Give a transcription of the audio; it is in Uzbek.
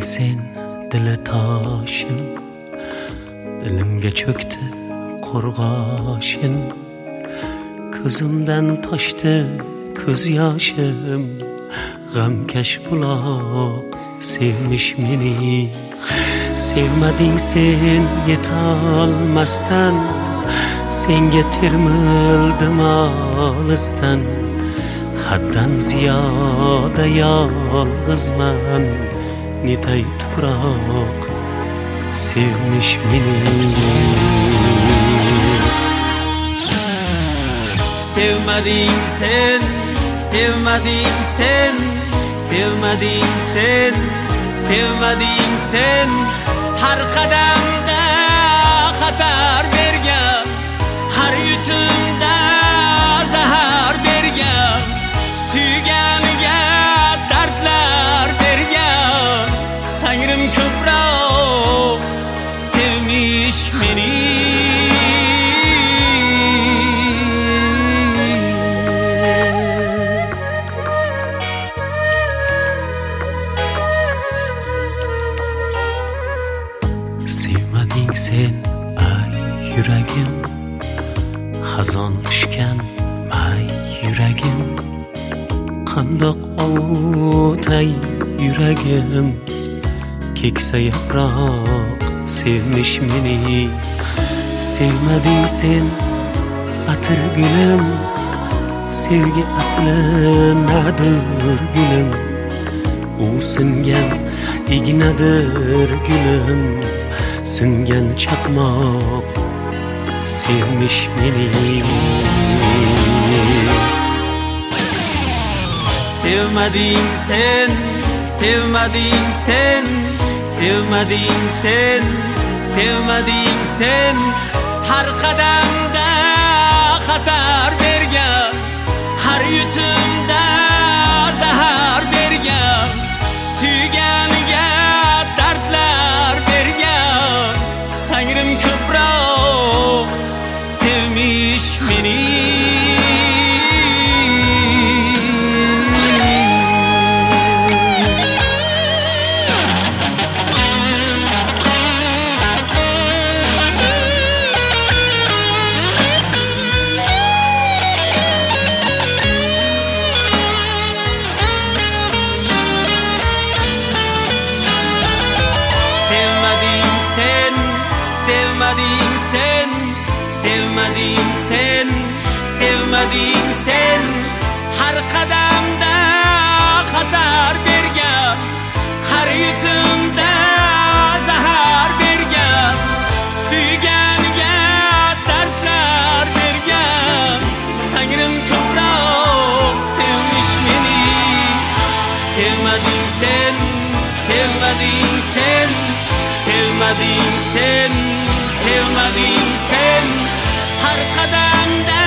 sen dili toshim, dilimga cho'kdi qo'rg'oshin. Ko'zimdan toshdi ko'z yoshim, g'amkash buloq sevmish meni. Sevmading sen yetolmasdan, senga termildim olisdan. Haddan ziyoda yolg'izman, netay tuproq sevmish meni. Sevmading sen, sevmading sen, sevmading sen, sevmading sen. Har qadamda xatar bergan, har yutumda zahar bergan, suyganiga dardlar bergan. Tangrim ko'proq sevmish meni. Sevmading sen ay yuragim, xazon tushgan may yuragim. Qandoq ovutay yuragim, keksa yaproq sevmish meni. Sevmading sen atir gulim, sevgi asli nadir gulim. U singan ignadir gulim, singan chaqmoq sevmish meni. Sevmading sen, sevmading sen, sevmading sen, sevmading sen. Har qadamda xatar bergan, har yutumda zahar bergan, suyganiga dardlar bergan. Tangrim ko'proq sevmish meni. Sevmading sen, sevmading sen, sevmading sen. Har qadamda xatar bergan, har yutumda zahar bergan, suyganiga dardlar bergan. Tangrim ko'proq sevmish meni. Sevmading sen, sevmading sen, sevmading sen, sevmading sen. Har qadamda